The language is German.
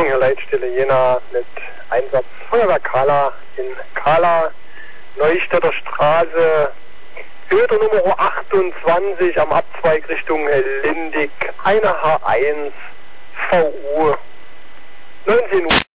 Richtung der Leitstelle Jena mit Einsatz Feuerwehr Kahla in Kahla, Neustädter Straße, Höhe Nummer 28 am Abzweig Richtung Lindig, eine H1 VU, 19 Uhr.